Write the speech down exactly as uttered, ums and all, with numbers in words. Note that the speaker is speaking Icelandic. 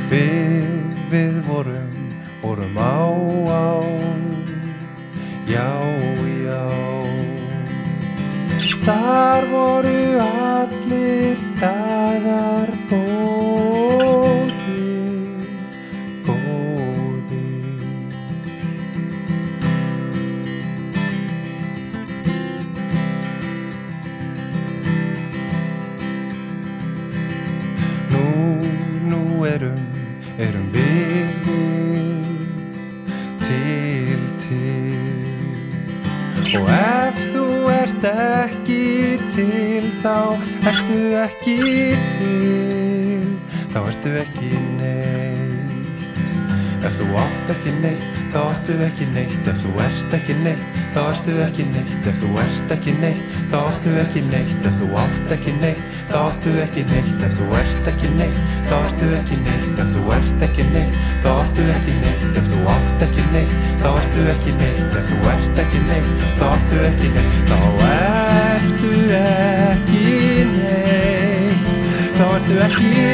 Við, við vorum, vorum á, á, já, já. Þar voru allir dagar góðir, góðir. Nú, nú erum, erum við, við til, til. Og ef þú ert ekki til, þá ertu ekki til, þá ertu ekki neitt. Ef þú átt ekki neitt, þá áttu ekki neitt. Ef þú ert ekki neitt, þá ertu ekki neitt. Ef þú ert ekki neitt, þá áttu ekki neitt. Ef þú átt ekki neitt, þá áttu ekki neitt. Ef þú ert ekki neitt, þá ertu ekki neitt. Ef þú ert ekki neitt, þá áttu ekki neitt. Ef þú átt ekki neitt, þá ertu ekki neitt. Ef þú ert ekki neitt, þá áttu ekki neitt. Þá ertu ekki neitt. Þá ertu ekki